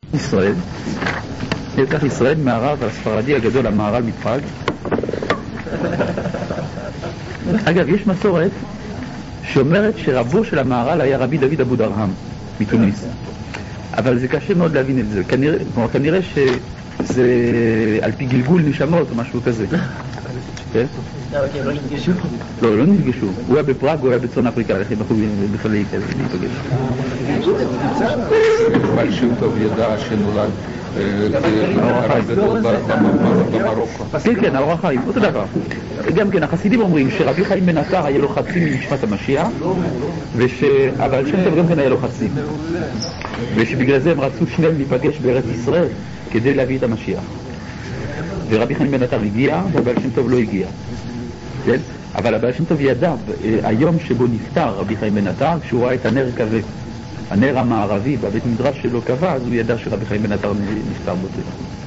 ישראל, לקח ישראל מהרב הספרדי הגדול, המהר"ל מפראג. אגב, יש מסורת שאומרת שרבו של המהר"ל היה רבי דוד אבו דרהם מתוניס, אבל זה קשה מאוד להבין את זה. כנראה שזה על פי גלגול נשמות או משהו כזה. כן? לא נפגשו? לא נפגשו. הוא היה בפראג, הוא היה בצפון אפריקה, איך הם יכולים בכלל להיפגש. אבל שם טוב ידע שנולד במרוקו. כן, האור החיים, אותו דבר. גם כן, החסידים אומרים שרבי חיים בן עטר היה לו חצי מנשמת המשיח, אבל שם טוב גם כן היה לו חצי. ושבגלל זה הם רצו שניהם להיפגש בארץ ישראל כדי להביא את המשיח. ורבי חיים בן עטר הגיע, והבעל שם טוב לא הגיע. כן? אבל הבעל שם טוב ידע, היום שבו נפטר רבי חיים בן עטר, כשהוא ראה את הנר כזה, הנר המערבי בבית מדרש שלו קבע, אז הוא ידע שרבי חיים בן עטר נפטר בזה.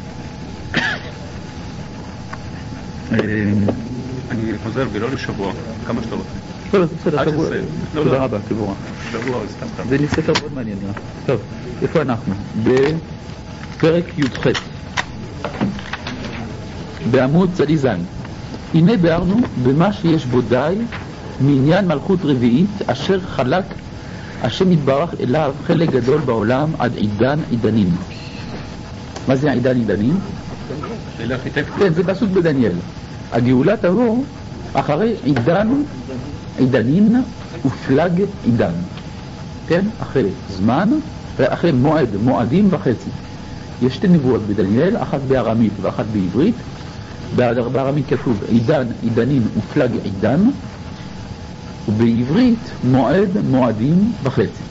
אני חוזר ולא לשבוע, כמה שאתה רוצה. לא, זה בסדר, תודה רבה, תבורך. זה ספר מאוד מעניין נראה. טוב, איפה אנחנו? בפרק י"ח בעמוד צדיזן. הנה ביארנו במה שיש בו די מעניין מלכות רביעית אשר חלק השם יתברך אליו חלק גדול בעולם עד עידן עידנים. מה זה עידן עידנים? שאלה ארכיטקטית. כן, זה פסוק בדניאל. הגאולה תבוא אחרי עידנין ופלג עידן. כן? אחרי זמן ואחרי מועדים וחצי. יש שתי נבואות בדניאל, אחת בארמית ואחת בעברית. בארמית כתוב עידן, עידנין ופלג עידן, ובעברית מועדים וחצי.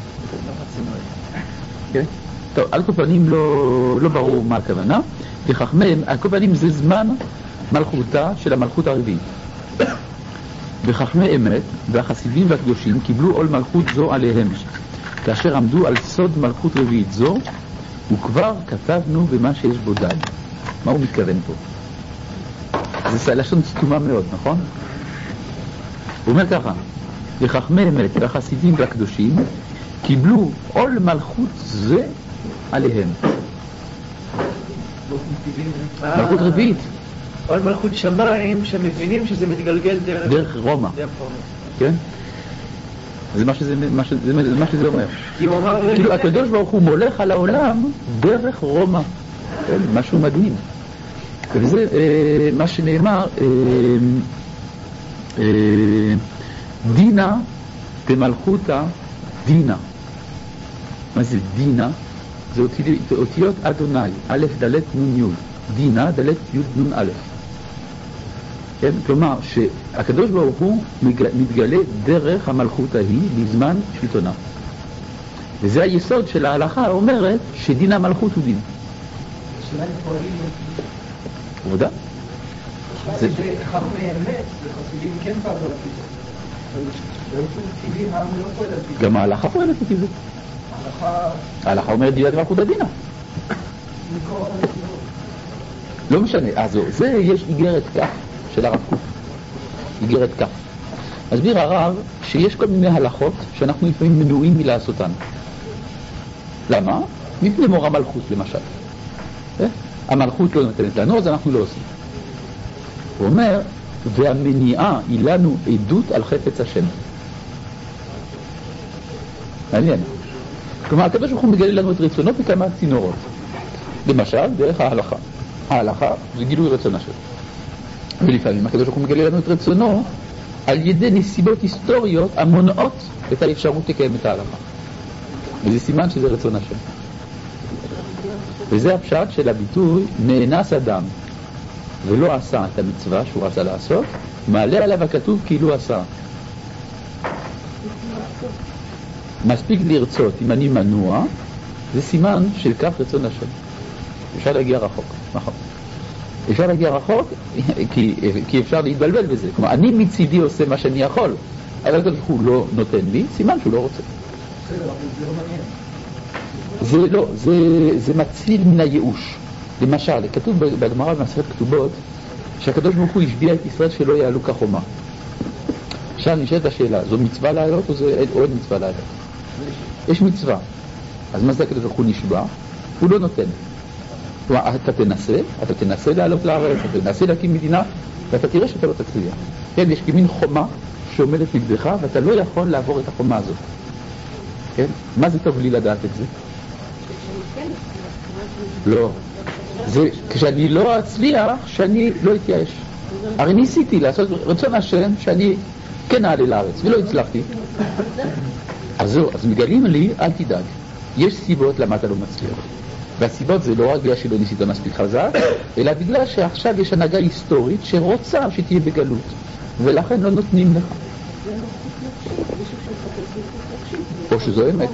כן? טוב, על כל פנים לא ברור מה הכוונה. וחכמיהם, על כל פנים זה זמן מלכותה של המלכות הרביעית. וחכמי אמת והחסידים והקדושים קיבלו עול מלכות זו עליהם, כאשר עמדו על סוד מלכות רביעית זו, וכבר כתבנו במה שיש בו די. מה הוא מתכוון פה? זה לשון סתומה מאוד, נכון? הוא אומר ככה, וחכמי אמת והחסידים והקדושים קיבלו עול מלכות זה עליהם. מלכות רביעית. עול מלכות שמיים שמבינים שזה מתגלגל דרך רומא. כן? זה מה שזה אומר. כאילו הקדוש ברוך הוא מולך על העולם דרך רומא. משהו מדהים. וזה מה שנאמר דינה במלכותה דינה. מה זה דינה? זה אותיות אדוני, א' דלת נון י', דינה דלת י' נון א'. כן? כלומר שהקדוש ברוך הוא מתגלה דרך המלכות ההיא בזמן שלטונה. וזה היסוד של ההלכה אומרת שדין המלכות הוא דין. עובדה? זה חכמי אמת, וחסידים כן פעלו על פי זה. גם ההלכה פועלת לפי זה. ההלכה אומרת דינת מלכות הדינה. לא משנה, אז זה יש איגרת כף של הרב קוק. איגרת כף. מסביר הרב שיש כל מיני הלכות שאנחנו לפעמים מנועים מלעשותן. למה? מפני מור המלכות למשל. המלכות לא נותנת לנו, אז אנחנו לא עושים. הוא אומר, והמניעה היא לנו עדות על חפץ השם. מעניין. כלומר, הקדוש ברוך הוא מגלה לנו את רצונו בכמה צינורות. למשל, דרך ההלכה. ההלכה זה גילוי רצון השם. ולפעמים הקדוש ברוך הוא מגלה לנו את רצונו על ידי נסיבות היסטוריות המונעות את האפשרות לקיים את ההלכה. וזה סימן שזה רצון השם. וזה הפשט של הביטוי נאנס אדם ולא עשה את המצווה שהוא רצה לעשות, מעלה עליו הכתוב כאילו עשה. מספיק לרצות, אם אני מנוע, זה סימן של כך רצון השם. אפשר להגיע רחוק, נכון. אפשר להגיע רחוק כי אפשר להתבלבל בזה. כלומר, אני מצידי עושה מה שאני יכול, אבל כתוב הוא לא נותן לי, סימן שהוא לא רוצה. זה מציל מן הייאוש. למשל, כתוב בגמרא במסכת כתובות שהקדוש ברוך הוא השביע את ישראל שלא יעלו כחומה. עכשיו נשאלת השאלה, זו מצווה לעלות או זה עוד מצווה לעלות? יש מצווה. אז מה זה הקדוש ברוך הוא נשבע? הוא לא נותן. כלומר, אתה תנסה לעלות לארץ, אתה תנסה להקים מדינה, ואתה תראה שאתה לא תצליח. כן, יש כמין חומה שעומדת נגדך, ואתה לא יכול לעבור את החומה הזאת. כן? מה זה טוב לי לדעת את זה? לא. זה כשאני לא אצליח, שאני לא אתייאש. הרי ניסיתי לעשות רצון השם שאני כן אעלה לארץ, ולא הצלחתי. אז זהו, אז מגלים לי, אל תדאג. יש סיבות למה אתה לא מצליח. והסיבות זה לא רק בגלל שלא ניסית מספיק חזק, אלא בגלל שעכשיו יש הנהגה היסטורית שרוצה שתהיה בגלות, ולכן לא נותנים לך. או שזו אמת.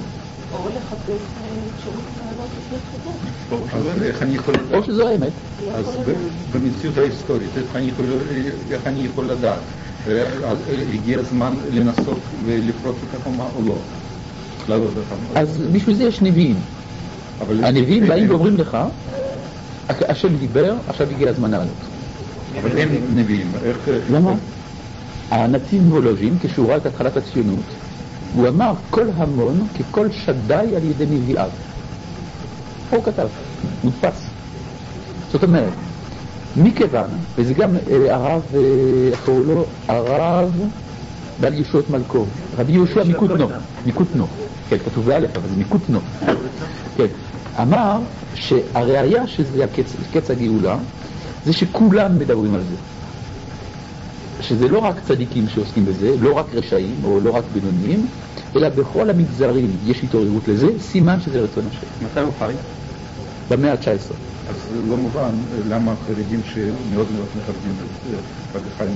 או שזו אמת. אז במציאות ההיסטורית, איך אני יכול לדעת? הגיע הזמן לנסות ולפרוץ את החומה או לא? אז בשביל זה יש נביאים. הנביאים באים ואומרים לך, השם דיבר, עכשיו הגיע הזמן לעלות. אבל הם נביאים. למה? הנציב וולוז'ין, כשהוא ראה את התחלת הציונות, הוא אמר כל המון ככל שדי על ידי נביאיו. הוא כתב, מודפס. זאת אומרת, מכיוון, וזה גם הרב, איך קראו לו? הרב בעל ישועות מלכו, רבי יהושע מקוטנו, כן, כתוב באלף, אבל זה מקוטנו, כן, אמר שהראיה שזה קץ הגאולה, זה שכולם מדברים על זה. שזה לא רק צדיקים שעוסקים בזה, לא רק רשעים או לא רק בינוניים, אלא בכל המגזרים יש התעוררות לזה, סימן שזה רצון השם. מתי הוא חי? במאה ה-19. אז לא מובן למה החרדים שמאוד מאוד מכבדים את חי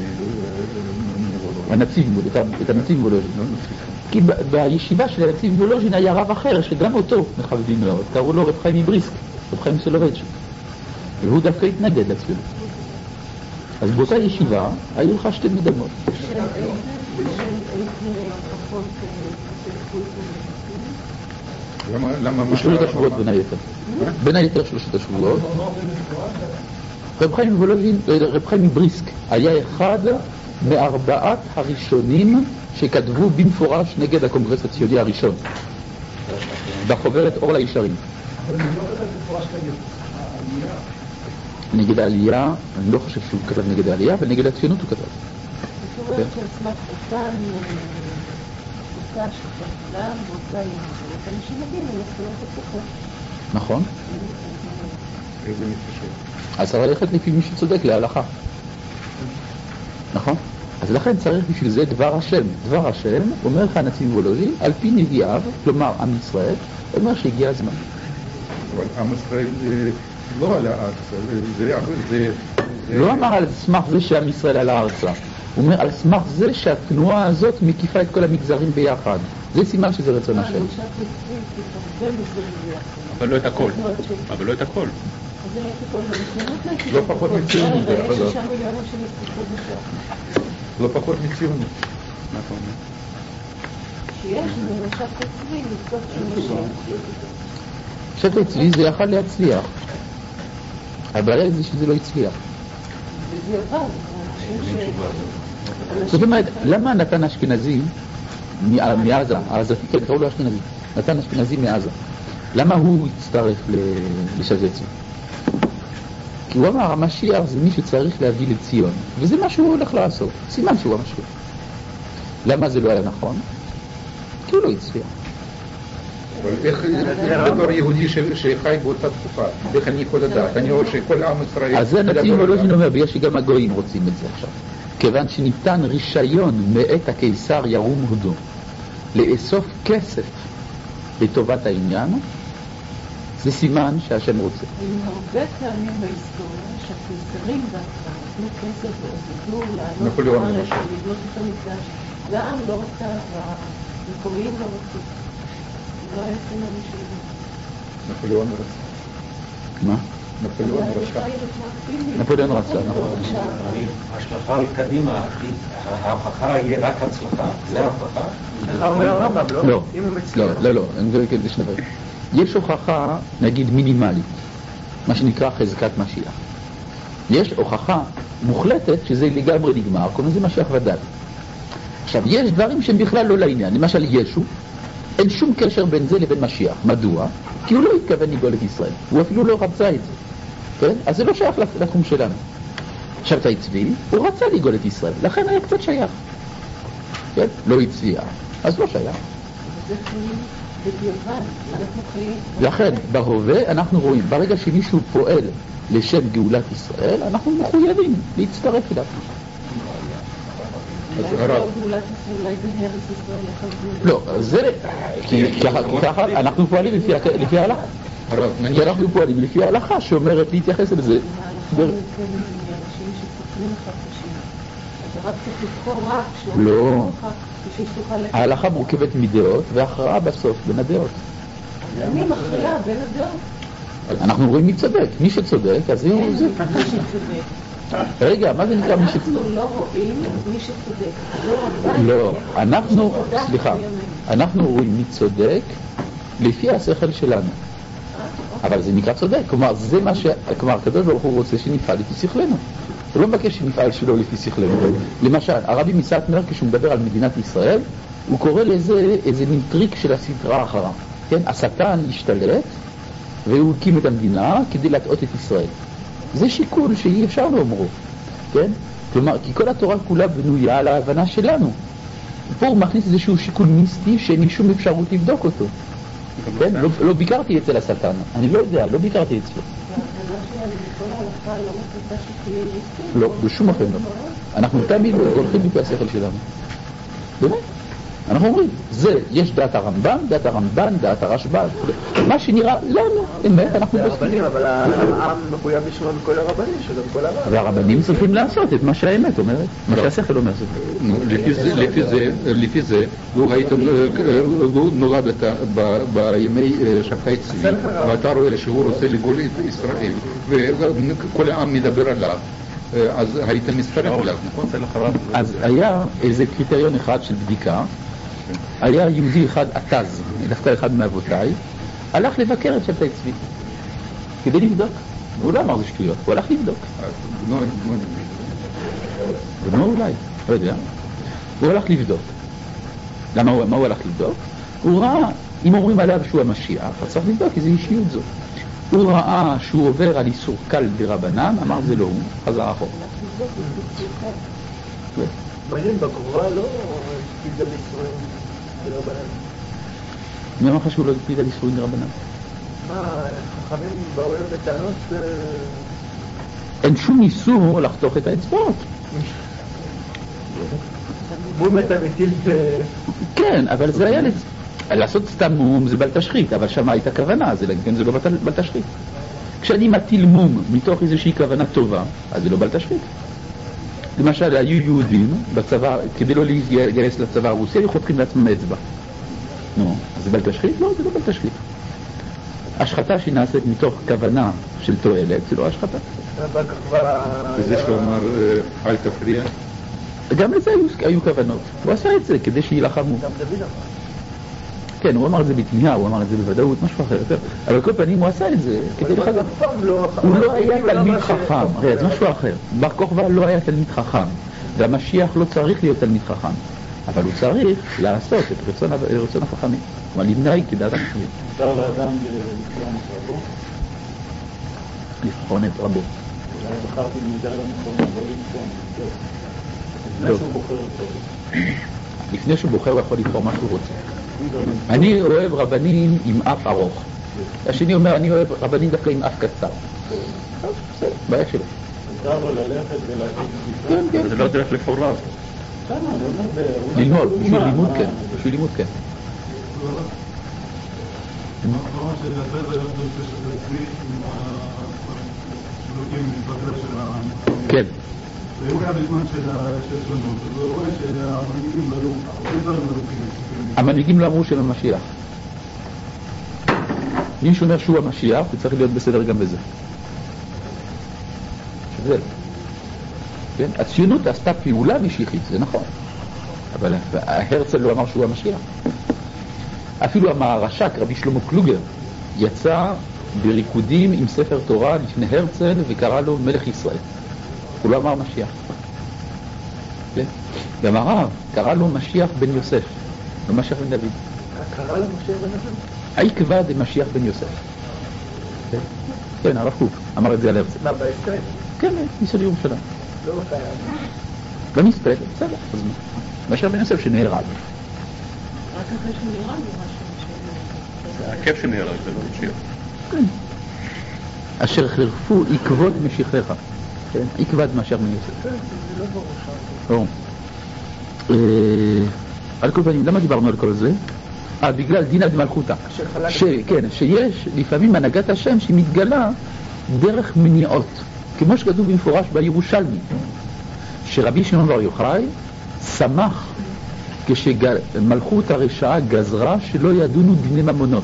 מוולוז'ין. את הנציב וולוז'ין. כי בישיבה של הנציב וולוז'ין היה רב אחר שגם אותו מכבדים מאוד, קראו לו רב חיים מבריסק, רב חיים סולובייצ'יק, והוא דווקא התנגד לציונות. אז באותה ישיבה היו לך שתי מדמות. למה שלושת השבועות בין היתר. בין היתר שלושת השבועות. רב חיים מבריסק היה אחד מארבעת הראשונים שכתבו במפורש נגד הקונגרס הציוני הראשון. בחוברת אור לישרים. נגד העלייה, אני לא חושב שהוא כתב נגד העלייה, אבל נגד הציונות הוא כתב. זאת אומרת שעצמת אותה שכתלה באותה ימות, אנשים מגיעים למסקנות הפוכות. נכון. איזה מתקשר? אז צריך ללכת לפי מי שצודק להלכה. נכון? אז לכן צריך בשביל זה דבר השם. דבר השם אומר לך הנציב וולוז'ין, על פי נביאיו, כלומר עם ישראל, אומר שהגיע הזמן. אבל עם ישראל לא על הארץ, זה... לא אמר על סמך זה שעם ישראל על הארצה. הוא אומר על סמך זה שהתנועה הזאת מקיפה את כל המגזרים ביחד. זה סימן שזה רצון השם. אבל לא את הכל. אבל לא את הכל. לא פחות מציונות. לא פחות מציונות. מה אתה אומר? שיש במשך הצבי לבדוק שבט הצבי זה יכול להצליח. הבעיה זה שזה לא הצליח. זאת אומרת, למה נתן אשכנזי מעזה, העזתי, כן, קראו לו אשכנזי, נתן אשכנזי מעזה, למה הוא הצטרף לשבט? כי הוא אמר, המשיח זה מי שצריך להביא לציון, וזה מה שהוא הולך לעשות, סימן שהוא המשיח. למה זה לא היה נכון? כי הוא לא הצליח. אבל איך, בתור יהודי שחי באותה תקופה, איך אני יכול לדעת? אני רואה שכל עם ישראל... אז זה הנציב וולוז'ין אומר, בגלל שגם הגויים רוצים את זה עכשיו. כיוון שניתן רישיון מאת הקיסר ירום הודו לאסוף כסף לטובת העניין, זה סימן שהשם רוצה. הרבה פעמים בהיסטוריה שהקיסרים דווקא נתנו כסף ועזרו לעלות נפוליאון לארץ למשל. ולבנות את המקדש. והעם לא רצה, והמקומיים לא רצו. לא היה סימן משהו. נפוליאון רצה. מה? נפוליאון רצה. נפוליאון רצה, נכון. ההשלכה על קדימה, ההוכחה היא רק הצלחה. זה ההוכחה? לא, אני מביא כדי שנדבר. יש הוכחה, נגיד, מינימלית, מה שנקרא חזקת משיח. יש הוכחה מוחלטת שזה לגמרי נגמר, קוראים לזה משיח ודאי. עכשיו, יש דברים שהם בכלל לא לעניין. למשל, ישו, אין שום קשר בין זה לבין משיח. מדוע? כי הוא לא התכוון לגאול את ישראל. הוא אפילו לא רצה את זה. כן? אז זה לא שייך לתחום שלנו. שבתאי צבי, הוא רצה לגאול את ישראל. לכן היה קצת שייך. כן? לא הצביע. אז לא שייך. זה חיים בדיעבד. אנחנו חיים... לכן, בהווה אנחנו רואים, ברגע שמישהו פועל לשם גאולת ישראל, אנחנו מחויבים להצטרף אליו. אולי זה לא גאולת ישראל, אולי זה הרס ישראל לחלוטין. לא, זה... כי ככה אנחנו פועלים לפי ההלכה. כי אנחנו פועלים לפי ההלכה שאומרת להתייחס לזה. ההלכה מורכבת מאנשים שסופרים אחד את השני. אתה רק צריך לבחור רק שהוא לא. בשביל שתוכל לקבל. ההלכה מורכבת מדעות והכרעה בסוף בין הדעות. אני מכריעה בין הדעות. אנחנו רואים מי צודק. מי שצודק, אז זה... מי שצודק. רגע, מה זה נקרא מי שצודק? אנחנו לא רואים מי שצודק. לא, אנחנו, סליחה, אנחנו רואים מי צודק לפי השכל שלנו. אבל זה נקרא צודק, כלומר, זה מה כלומר, הקדוש ברוך הוא רוצה שנפעל לפי שכלנו. הוא לא מבקש שנפעל שלא לפי שכלנו. למשל, הרבי מסאטמר, כשהוא מדבר על מדינת ישראל, הוא קורא לזה איזה מין טריק של הסדרה האחרה. כן? השטן השתלט, והוא הקים את המדינה כדי להטעות את ישראל. זה שיקול שאי אפשר לאומרו. כן? כלומר, כי כל התורה כולה בנויה על ההבנה שלנו. פה הוא מכניס איזשהו שיקול מיסטי שאין לי שום אפשרות לבדוק אותו. כן? לא ביקרתי אצל השטן. אני לא יודע, לא ביקרתי אצלו. לא, בשום אופן לא. אנחנו תמיד הולכים לפי השכל שלנו. באמת? אנחנו אומרים, זה, יש דעת הרמב"ן, דעת הרשב"א, מה שנראה לנו, אמת, אנחנו הרבנים, אבל העם מחויב לשמוע מכל הרבנים שלו, מכל הרב. והרבנים צריכים לעשות את מה שהאמת אומרת, מה שהשכל אומר. לפי זה, הוא נולד בימי שבתאי צבי, ואתה רואה שהוא רוצה לגאול את ישראל, וכל העם מדבר עליו. אז היית מצטרף אליו, נכון? אז היה איזה קריטריון אחד של בדיקה, היה יהודי אחד עתז, דווקא אחד מאבותיי, הלך לבקר את שבתאי צבי כדי לבדוק. הוא לא אמר זה שטויות, הוא הלך לבדוק. בנו אולי, לא יודע. הוא הלך לבדוק. למה הוא הלך לבדוק? הוא ראה, אם אומרים עליו שהוא המשיח, אז צריך לבדוק איזה אישיות זו. הוא ראה שהוא עובר על איסור קל ברבנן, אמר זה לא הוא, חזר אחורה. מעניין בגבורה לא הקפיד על איסורים ברבנן. מי אמר לך שהוא לא הקפיד על איסורים ברבנן? חכמים באו אליו בטענות אין שום איסור לחתוך את האצבעות. הוא מטיל כן, אבל זה היה לעשות סתם מום זה בל תשחית, אבל שמה הייתה כוונה, זה לא בל תשחית. כשאני מטיל מום מתוך איזושהי כוונה טובה, אז זה לא בל תשחית. למשל, היו יהודים בצבא, כדי לא להיגייס לצבא הרוסי, היו חותכים לעצמם אצבע. נו, אז זה בל תשחית? לא, זה לא בל תשחית. השחתה שהיא נעשית מתוך כוונה של תועלת, זה לא השחתה. וזה שהוא אמר, אל תפריע. גם לזה היו כוונות. הוא עשה את זה כדי שילחמו. גם דוד אמר. כן, הוא אמר את זה בתמיהה, הוא אמר את זה בוודאות, משהו אחר יותר. אבל כל פנים הוא עשה את זה כדי לחזור. הוא לא היה תלמיד חכם, הרי זה משהו אחר. בר כוכבא לא היה תלמיד חכם, והמשיח לא צריך להיות תלמיד חכם. אבל הוא צריך לעשות את רצון החכמים. הוא נמנע כדעת החכמים. אפשר לאדם לבחון את רבו? לבחון את רבו. אולי בחרתי מידע למכון, אבל לא לבחון. לפני שהוא בוחר אותו. לפני שהוא בוחר הוא יכול לבחור מה שהוא רוצה. אני אוהב רבנים עם אף ארוך. השני אומר, אני אוהב רבנים דווקא עם אף קצר. בסדר, בעיה שלו. מותר לו ללכת ולהגיד... כן, כן. זה לא דרך לבחור רב. ללמוד, בשביל לימוד כן. בשביל לימוד כן. האחרון של הדבר היום זה שזה עצמי עם השלוקים מתבקר של המחקרים. כן. והוא היה בזמן של שונות, והוא רואה שהמנהיגים לא המנהיגים לא אמרו של המשיח. מי שאומר שהוא המשיח, הוא צריך להיות בסדר גם בזה. שזה. כן? הציונות עשתה פעולה משיחית, זה נכון. אבל הרצל לא אמר שהוא המשיח. אפילו המהרש"ק, רבי שלמה קלוגר, יצא בריקודים עם ספר תורה לפני הרצל וקרא לו מלך ישראל. הוא לא אמר משיח. כן? גם הרב קרא לו משיח בן יוסף, לא משיח בן דוד. קרא למשה בן אדם? היקבע דמשיח בן יוסף. כן, הרב קוק אמר את זה על הרצל. מה, בהסתר? כן, ניסה לירושלים. לא חייב. במספר, בסדר, אז מה? משיח בן יוסף שנהרג. רק אחרי שנראה לי משהו זה הכיף שנהרג, זה לא משיח. כן. אשר חרפו עקבות משיחך. כן, עקבת משיח בן יוסף. זה לא ברור שם. על כל פנים, למה דיברנו על כל זה? בגלל דינא דמלכותא. כן, שיש לפעמים הנהגת השם שמתגלה דרך מניעות. כמו שכתוב במפורש בירושלמי, שרבי שמעון בר יוחאי שמח כשמלכות הרשעה גזרה שלא ידונו דיני ממונות.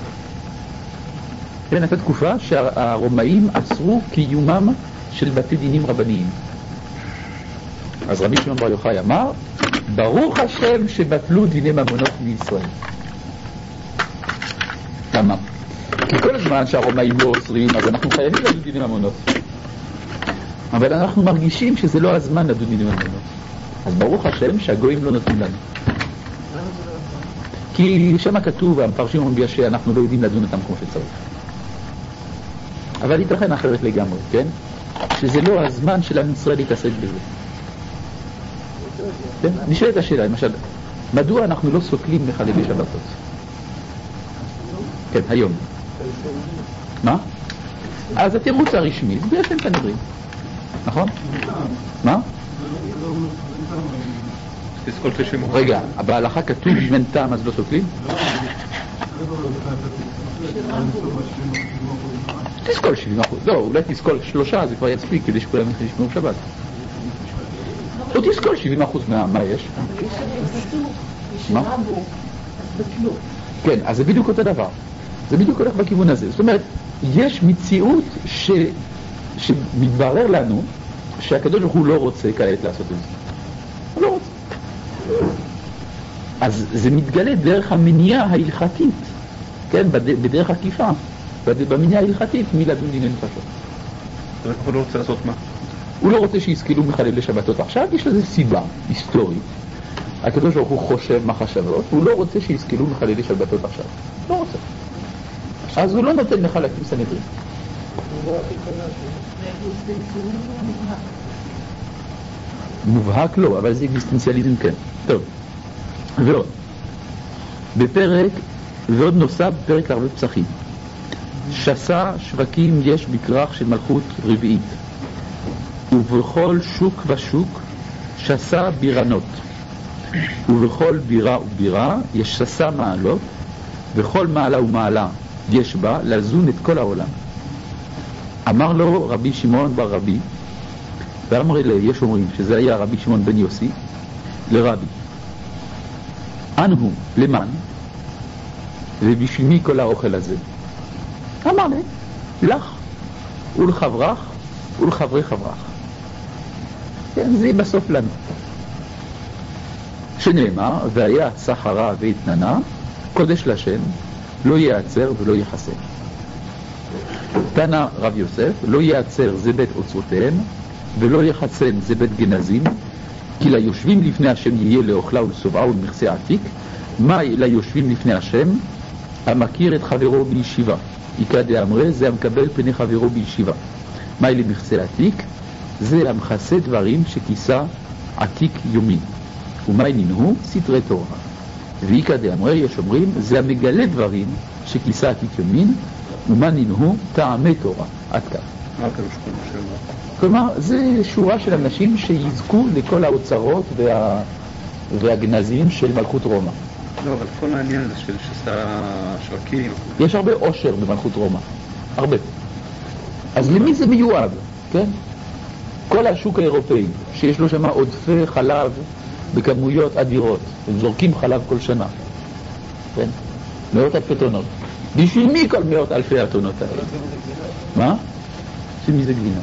כן, הייתה תקופה שהרומאים אסרו קיומם של בתי דינים רבניים. אז רבי שמעון בר יוחאי אמר, ברוך השם שבטלו דיני ממונות מישראל. למה? כי כל הזמן שהרומאים לא אוסרים, אז אנחנו חייבים לדון דיני ממונות. אבל אנחנו מרגישים שזה לא הזמן לדון דיני ממונות. אז ברוך השם שהגויים לא נותנים לנו. כי שם כתוב, המפרשים אומרים שאנחנו לא יודעים לדון אותם כמו שצריך. אבל ייתכן אחרת לגמרי, כן? שזה לא הזמן של עם ישראל להתעסק בזה. כן? נשאלת השאלה, למשל, מדוע אנחנו לא סוקלים מחללי שבתות? כן, היום. מה? אז התירוץ הרשמי, זה בעצם כנראה. נכון? מה? תזכול 90%. רגע, בהלכה כתוב אם אין טעם אז לא סוקלים? תזכול 70%. לא, אולי תזכול 3, זה כבר יספיק כדי שכולם ישמעו שבת. או תזכול 70% מה יש? מה? כן, אז זה בדיוק אותו דבר. זה בדיוק הולך בכיוון הזה. זאת אומרת, יש מציאות שמתברר לנו שהקדוש ברוך הוא לא רוצה כעת לעשות את זה. הוא לא רוצה. אז זה מתגלה דרך המניעה ההלכתית, כן, בדרך עקיפה, במניעה ההלכתית מלדון דיני נפשות. הוא לא רוצה לעשות מה? הוא לא רוצה שיזכילו מחללי שבתות עכשיו, יש לזה סיבה היסטורית. הקדוש ברוך הוא חושב מחשבות, הוא לא רוצה שיזכילו מחללי שבתות עכשיו. לא רוצה. אז הוא לא נותן לך להקים סנהדרין. מובהק לא, אבל זה אקזיסטנציאליזם כן. טוב. ועוד. בפרק, ועוד נוסף בפרק לערבות פסחים. שסה שווקים יש בכרך של מלכות רביעית. ובכל שוק ושוק שסה בירנות. ובכל בירה ובירה יש שסה מעלות, וכל מעלה ומעלה יש בה לזון את כל העולם. אמר לו רבי שמעון בר רבי, ואמר אלה, יש אומרים שזה היה רבי שמעון בן יוסי, לרבי. אנו למען, ובשביל מי כל האוכל הזה? אמר לי, לך ולחברך ולחברי חברך. כן, זה בסוף לנו. שנאמר, והיה סחרה והתננה, קודש לשם, לא יעצר ולא יחסר. תנא רב יוסף, לא יעצר זה בית אוצרותיהם, ולא יחסם זה בית גנזים, כי ליושבים לפני השם יהיה לאוכלה ולשובעה ולמכסה עתיק. מה ליושבים לפני השם? המכיר את חברו בישיבה. עיקא דאמרי, זה המקבל פני חברו בישיבה. מה למכסה עתיק? זה המכסה דברים שכיסה עתיק יומין. ומה ננהו? סתרי תורה. ועיקא דאמרי, יש אומרים, זה המגלה דברים שכיסה עתיק יומין, ומה ננהו? טעמי תורה. עד כאן. כלומר, זה שורה של אנשים שיזכו לכל האוצרות והגנזים של מלכות רומא. לא, אבל כל העניין הזה של שסה שווקים... יש הרבה עושר במלכות רומא. הרבה. אז למי זה מיועד? כן? כל השוק האירופאי, שיש לו שם עודפי חלב בכמויות אדירות. הם זורקים חלב כל שנה. כן? מאות אלפי טונות. בשביל מי כל מאות אלפי הטונות האלה? מה? שמי זה גבינה?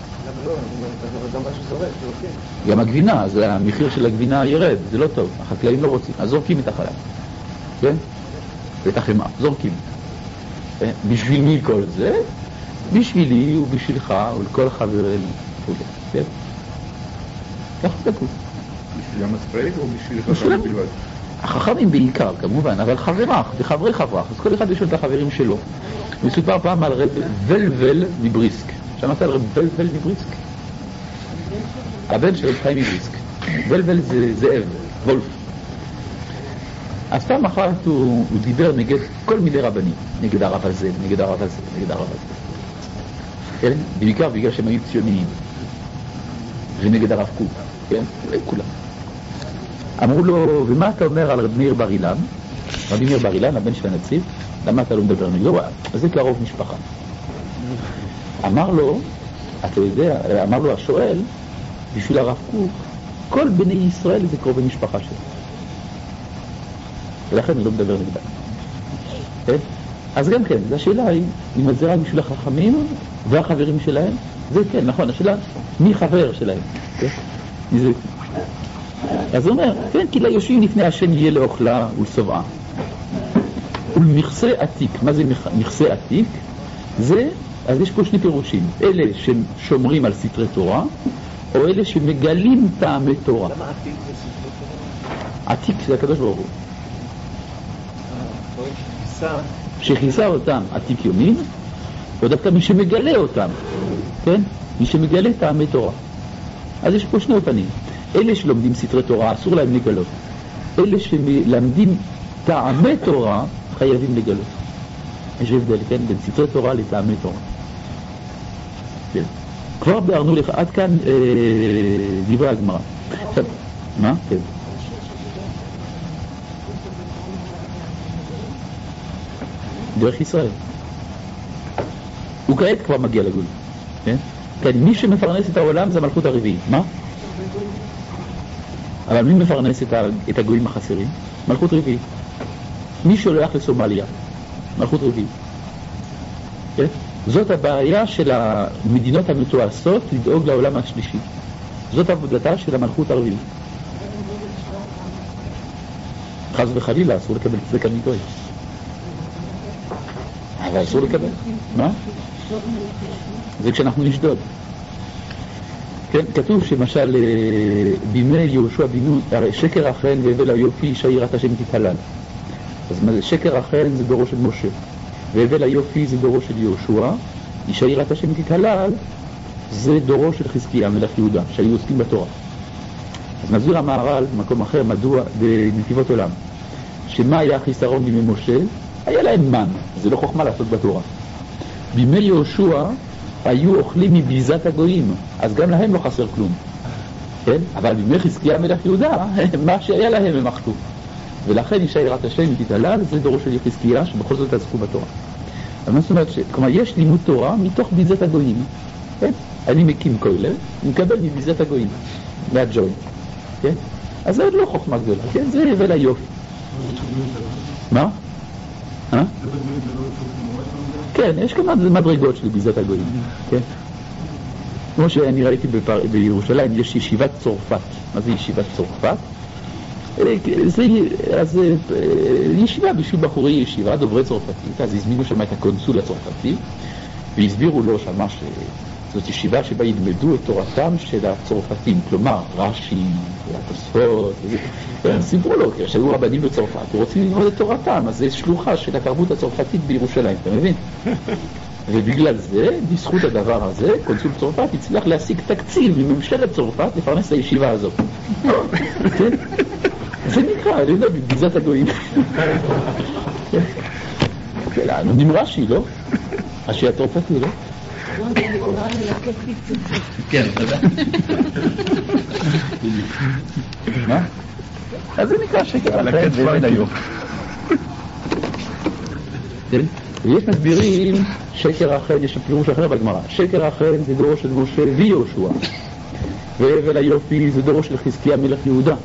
גם הגבינה, אז המחיר של הגבינה ירד, זה לא טוב, החקלאים לא רוצים, אז זורקים את החלב, כן? ואת החמאה, זורקים. בשביל מי כל זה? בשבילי ובשבילך ולכל חברינו, כן? כך כתוב. בשביל המספרים או בשביל חברי בלבד? החכמים בעיקר כמובן, אבל חברך וחברי חברך, אז כל אחד יש לו את החברים שלו. מסופר פעם על רב ולבל מבריסק. שמעת על רב ולבל מבריסק? הבן של רב חיים מבריסק. ולבל זה זאב, וולף. אז פעם אחת הוא דיבר נגד כל מיני רבנים, נגד הרב הזה, נגד הרב הזה, נגד הרב הזה. כן? בעיקר בגלל שהם היו ציוניים. ונגד הרב קוק, כן? כולם. אמרו לו, ומה אתה אומר על רבי מאיר בר אילן? רבי מאיר בר אילן, הבן של הנציב, למה אתה לא מדבר נגדו? זה קרוב משפחה. אמר לו, אתה יודע, אמר לו השואל, בשביל הרב קוק, כל בני ישראל זה קרובי משפחה שלו. ולכן אני לא מדבר נגדם. כן? אז גם כן, זו השאלה היא, אם זה רק בשביל החכמים והחברים שלהם, זה כן, נכון, השאלה, מי חבר שלהם? כן? מזה. אז הוא אומר, כן, כי ליושבים לפני השם יהיה לאוכלה ולשובעה. ולמכסה עתיק. מה זה מכסה עתיק? זה, אז יש פה שני פירושים. אלה ששומרים על סתרי תורה, או אלה שמגלים טעמי תורה. למה עתיק זה סתרי תורה? עתיק זה הקדוש ברוך הוא. שכיסה אותם עתיק יומין, או דווקא מי שמגלה אותם, כן? מי שמגלה טעמי תורה. אז יש פה שני אופנים. אלה שלומדים סתרי תורה, אסור להם לגלות. אלה שלמדים טעמי תורה, חייבים לגלות. יש הבדל, כן? בין סתרי תורה לטעמי תורה. כן. כבר ביארנו לך, עד כאן דברי הגמרא. עכשיו, מה? כן. דרך ישראל. הוא כעת כבר מגיע לגול. כן? כן, מי שמפרנס את העולם זה המלכות הרביעית. מה? אבל מי מפרנס את הגויים החסרים? מלכות רביעית. מי שולח לסומליה? מלכות רביעית. כן? זאת הבעיה של המדינות המתועשות לדאוג לעולם השלישי. זאת עבודתה של המלכות הרביעית. חס וחלילה, אסור לקבל צדקה מגוי. אבל אסור לקבל. מה? זה כשאנחנו נשדוד. כן, כתוב שמשל בימי יהושע בן נון, הרי שקר החן והבל היופי אישה יראת השם תתהלל. אז שקר החן זה דורו של משה, והבל היופי זה דורו של יהושע, אישה יראת השם תתהלל זה דורו של חזקיה מלך יהודה, שהיו עוסקים בתורה. אז מסביר המהר"ל במקום אחר, מדוע בנתיבות עולם, שמה היה החיסרון בימי משה? היה להם מן, זה לא חוכמה לעשות בתורה. בימי יהושע היו אוכלים מביזת הגויים, אז גם להם לא חסר כלום. כן? אבל בימי חזקיה מלך יהודה, מה שהיה להם הם אכלו. ולכן אישה יראת השם תתהלל, זה דורו של חזקיה, שבכל זאת עסקו בתורה. אבל מה זאת אומרת, כלומר, יש לימוד תורה מתוך ביזת הגויים. כן? אני מקים כולל, מקבל מביזת הגויים, מהג'וינט. כן? אז זה לא חוכמה גדולה, כן? זה הבל היופי. מה? כן, יש כמה מדרגות של ביזת הגויים, כן? כמו שאני ראיתי בירושלים, יש ישיבת צורפת. מה זה ישיבת צורפת? אז ישיבה בשביל בחורי ישיבה, דוברי צורפתית, אז הזמינו שם את הקונסול הצורפתי, והסבירו לו שמה שזאת ישיבה שבה ילמדו את תורתם של הצורפתים, כלומר, רש"י, התוספות, סיפרו לו, כשהיו רבנים בצרפת, ורוצים ללמוד את תורתם, אז זה שלוחה של התרבות הצרפתית בירושלים, אתה מבין? ובגלל זה, בזכות הדבר הזה, קונסול צרפת הצליח להשיג תקציב מממשלת צרפת לפרנס את הישיבה הזאת. זה נקרא, אני יודע, בגזת הגויים. נותנים רש"י, לא? רש"י הצרפתי, לא? כן, אתה יודע. מה? אז זה נקרא שקר על החן ואבן היופי. ויש מסבירים שקר החן, יש פירוש אחר בגמרא. שקר החן זה דורו של משה ויהושע, ואבן היופי זה דורו של חזקיה מלך יהודה,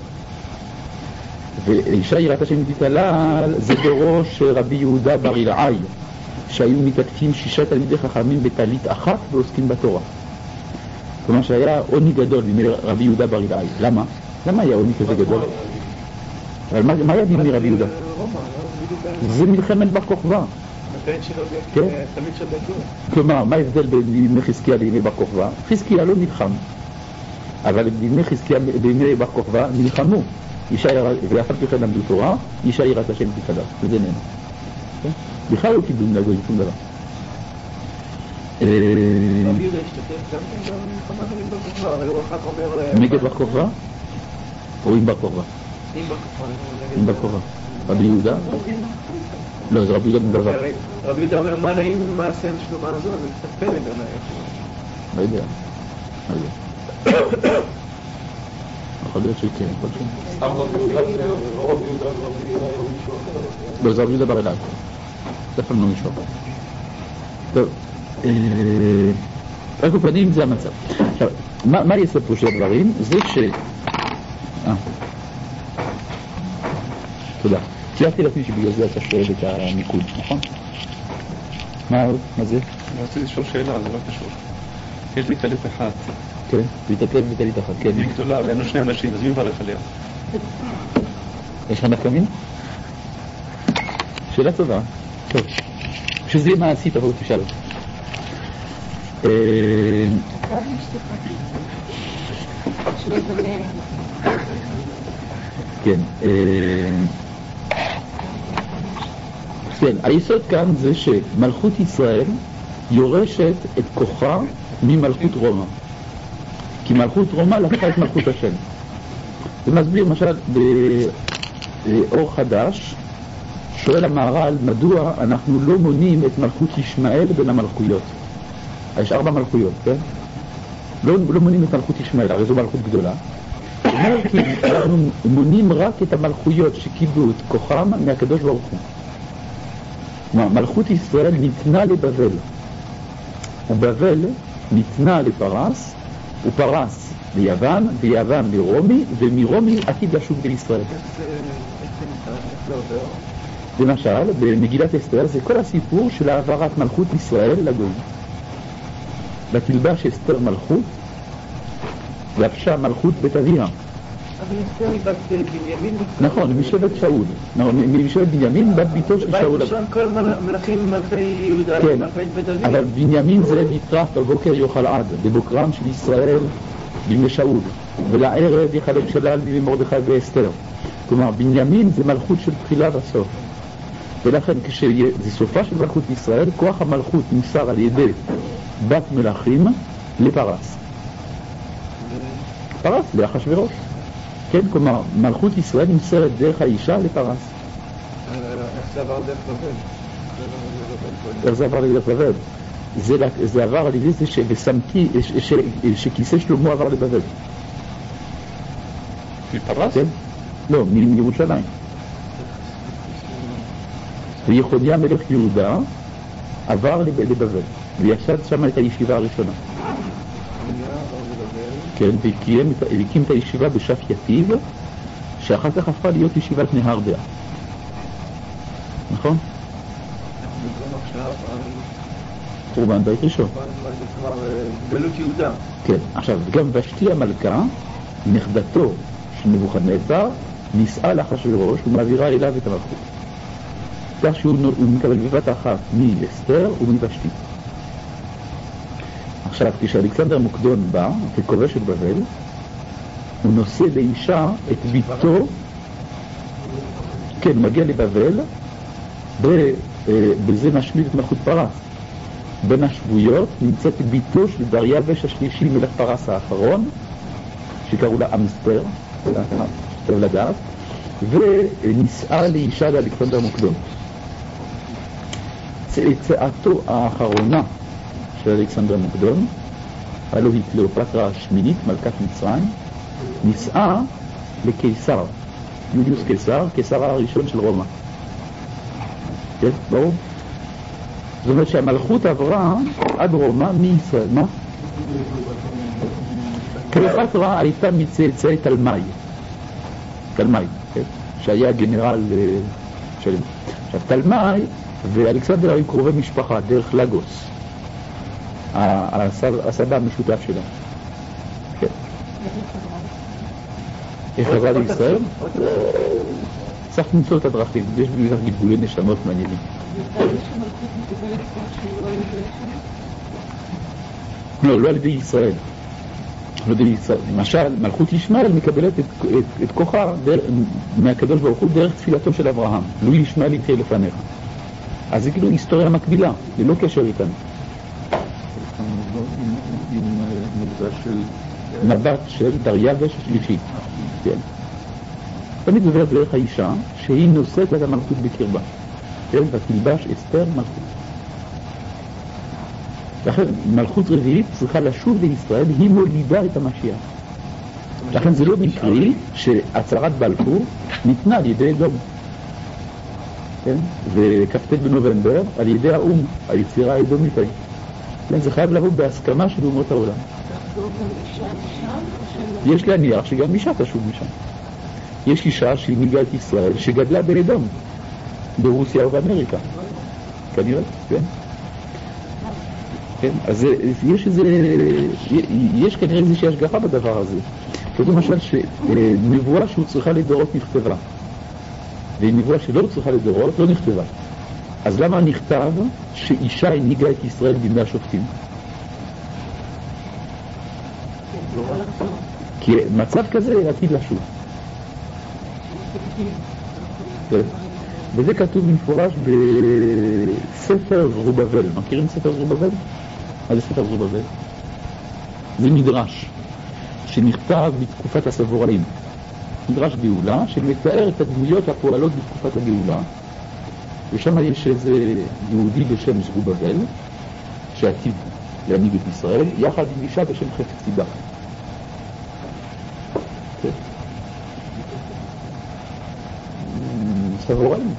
ואישה יראת השם תתהלל זה דורו של רבי יהודה בר אילעאי, שהיו מתעטפים 6 תלמידי חכמים בטלית אחת ועוסקים בתורה. כלומר שהיה עוני גדול בימי רבי יהודה בר אילעאי. למה? למה היה עוני כזה גדול? אבל מה היה בימי רבי יהודה? זה מלחמת בר כוכבא. תמיד שבתור. כלומר, מה ההבדל בין ימי חזקיה לימי בר כוכבא? חזקיה לא נלחם. אבל בימי בר כוכבא נלחמו, ואף על פי כן למדו תורה, אישה יראת השם תקדש, וזה נהנה. בכלל לא קיבלו מהגויים שום דבר. רבי יהודה השתתף גם כן במלחמה עם בר כוכבא, אבל הוא אחר כך אומר... נגד בר כוכבא? או עם בר כוכבא? עם בר כוכבא. עם בר כוכבא. רבי יהודה? לא, זה רבי יהודה בן דבר. רבי יהודה אומר, מה נעים מעשה שלמה הזו, אז מצטפה לדענה. לא יודע. יכול להיות שכן, יכול להיות. לא, זה רבי יהודה בר אלעד. זה פעם לא מישהו. טוב. רק בפנים זה המצב. עכשיו, מה יעשה פה של הדברים? זה ש... תודה. ציירתי לעצמי שבגלל זה אתה שואל את המיקוד, נכון? מה זה? אני רוצה לשאול שאלה, זה לא קשור. יש לי טלית אחת. כן, להתעכב בטלית אחת, כן. היא גדולה, ואין לו שני אנשים, אז מי מברך עליה? יש לך נפקא מינה? שאלה טובה. טוב. שזה מה עשית, אבל תשאל. כן. כן, היסוד כאן זה שמלכות ישראל יורשת את כוחה ממלכות רומא. כי מלכות רומא לקחה את מלכות השם. זה מסביר, למשל, באור חדש, שואל המהר"ל מדוע אנחנו לא מונים את מלכות ישמעאל בין המלכויות. יש 4 מלכויות, כן? לא מונים את מלכות ישמעאל, הרי זו מלכות גדולה. זאת אומרת, כי אנחנו מונים רק את המלכויות שקיבלו את כוחם מהקדוש ברוך הוא. מלכות ישראל ניתנה לבבל, ובבל ניתנה לפרס, ופרס ליוון, ויוון לרומי, ומרומי עתיד לשוב בישראל. למשל, במגילת אסתר זה כל הסיפור של העברת מלכות ישראל לגויים. ותלבש אסתר מלכות, לבשה מלכות בית אביה. אבל אסתר היא בת בנימין. נכון, משבט שאול. משבט בנימין בת ביתו של שאול. שם כל מלכים מלכי יהודה, כן, מלכי בית אביה. אבל בנימין זה ויטרח על בוקר יאכל עד, בבוקרם של ישראל בימי שאול, ולערב יחלק שלל בימי מרדכי ואסתר. כלומר, בנימין זה מלכות של תחילה וסוף. ולכן כשזה סופה של מלכות ישראל, כוח המלכות נמסר על ידי בת מלכים לפרס. פרס לאחשוורוש. כן, כלומר, מלכות ישראל נמסרת דרך האישה לפרס. איך זה עבר דרך בבל? איך זה עבר דרך בבל? זה עבר על ידי זה שכיסא שלמה עבר לבבל. מפרס? כן? לא, מירושלים. ויחוניה מלך יהודה עבר לבבל, וישב שם את הישיבה הראשונה. כן, והקים את הישיבה בשף יתיב, שאחר כך הפכה להיות ישיבת נהר דעה. נכון? חורבן בית ראשון. גלות יהודה. כן, עכשיו, גם ושתי המלכה, נכדתו של נבוכדנצר, נישאה לאחשוורוש ומעבירה אליו את המלכות. כך שהוא מקבל בבת אחת מאסתר ומוושתי. עכשיו, כשאלכסנדר מוקדון בא וכובש את בבל, הוא נושא לאישה את ביתו, כן, מגיע לבבל, בזה משמיד את מלכות פרס. בין השבויות נמצאת ביתו של דריווש השלישי מלך פרס האחרון, שקראו לה אמסטר, טוב לדעת, ונישאה לאישה לאלכסנדר מוקדון. צאצאתו האחרונה של אלכסנדר מוקדון, הלוא היא קליאופטרה השמינית, מלכת מצרים, נישאה לקיסר, יוליוס קיסר הראשון של רומא. כן, ברור? זאת אומרת שהמלכות עברה עד רומא מישראל. מה? קליאופטרה הייתה מצאצאי תלמי, כן? שהיה גנרל של... עכשיו, תלמי ואלכסנדר היו קרובי משפחה דרך לגוס, הסבא המשותף שלה. כן. איך חזרה לישראל? צריך למצוא את הדרכים, יש בגלל גלגולי נשמות מעניינים. לא על ידי ישראל. אנחנו יודעים, למשל, מלכות ישמעאל מקבלת את כוחה מהקדוש ברוך הוא דרך תפילתו של אברהם. לו ישמעאל יחיה לפניך. אז זה כאילו היסטוריה מקבילה, ללא קשר איתנו. עם מבזע של... מבט של דריווש השלישי. כן. תמיד עובר דרך האישה שהיא נושאת את המלכות בקרבה. כן, ותלבש אסתר מלכות. לכן מלכות רביעית צריכה לשוב לישראל, היא מולידה את המשיח. לכן זה לא מקרי שהצהרת בלפור ניתנה על ידי אדום. כן? וכ"ט בנובמבר על ידי האו"ם, היצירה האדומית. כן, זה חייב לבוא בהסכמה של אומות העולם. יש להניח שגם אישה תשוב משם. יש אישה שהנהיגה את ישראל שגדלה באדום, ברוסיה ובאמריקה. כנראה, כן? כן? אז יש כנראה איזושהי השגחה בדבר הזה. זאת למשל שנבואה שהוא צריכה לדורות נכתבה, ונבואה שלא צריכה לדורות לא נכתבה. אז למה נכתב שאישה הנהיגה את ישראל בימי השופטים? כי מצב כזה עתיד לשוב. וזה כתוב במפורש בספר זרובבל. מכירים ספר זרובבל? מה זה ספר זרובבל? זה מדרש שנכתב בתקופת הסבוראים. מדרש גאולה שמתאר את הדמויות הפועלות בתקופת הגאולה. ושם יש איזה יהודי בשם זרובבל שעתיד להנהיג את ישראל יחד עם אישה בשם חפציבה. סבוראים.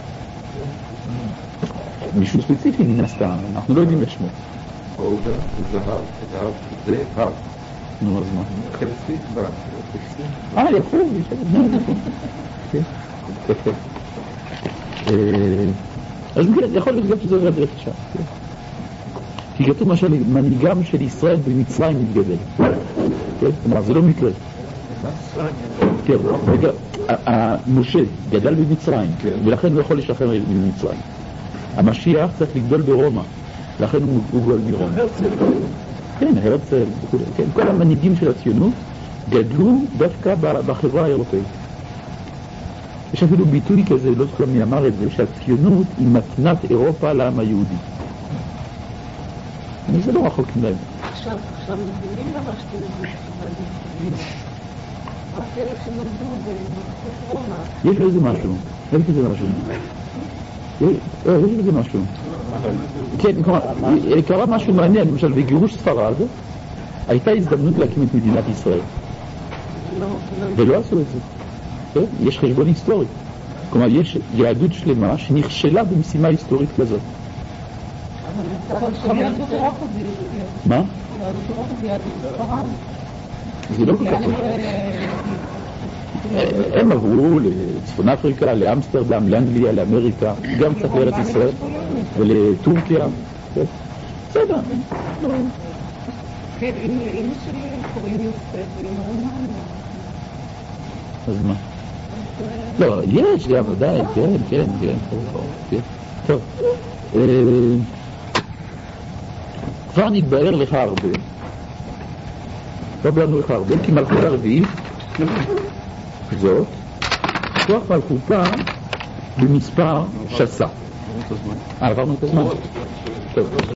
מישהו ספציפי מן הסתם, אנחנו לא יודעים את שמו. אובר, זהב, זה הר. נו, אז מה? חפצי, יפה, יפה. אז יכול להיות גם שזה עובר דרך אישה. כי כתוב משל מנהיגם של ישראל במצרים מתגדל. כלומר, זה לא מקרה. כן, משה גדל במצרים, ולכן הוא יכול לשחרר ממצרים. המשיח צריך לגדול ברומא, לכן הוא גדול מרומא. כן, הרצל, כן, כל המנהיגים של הציונות גדלו דווקא בחברה האירופאית. יש אפילו ביטוי כזה, לא זוכר מי אמר את זה, שהציונות היא מתנת אירופה לעם היהודי. זה לא רחוק מלהם. עכשיו מבינים למה שאתם מבינים. רק אלה שנולדו ברומא. יש לזה משהו. יש לזה משהו. כן, קרה משהו מעניין, למשל בגירוש ספרד הייתה הזדמנות להקים את מדינת ישראל. ולא עשו את זה. יש חשבון היסטורי. כלומר, יש יהדות שלמה שנכשלה במשימה היסטורית כזאת. מה? זה לא כל כך. הם עברו לצפון אפריקה, לאמסטרדם, לאנגליה, לאמריקה, גם קצת לארץ ישראל ולטורקיה. בסדר. כן, אמא שלי קוראים יוסף, אז מה? לא, יש גם, ודאי, כן. טוב. כבר נתבהר לך הרבה. לא ברנו לך הרבה, כי מלכות הרביעית זאת, כוח מלכותה במספר שסה. עברנו את הזמן. טוב.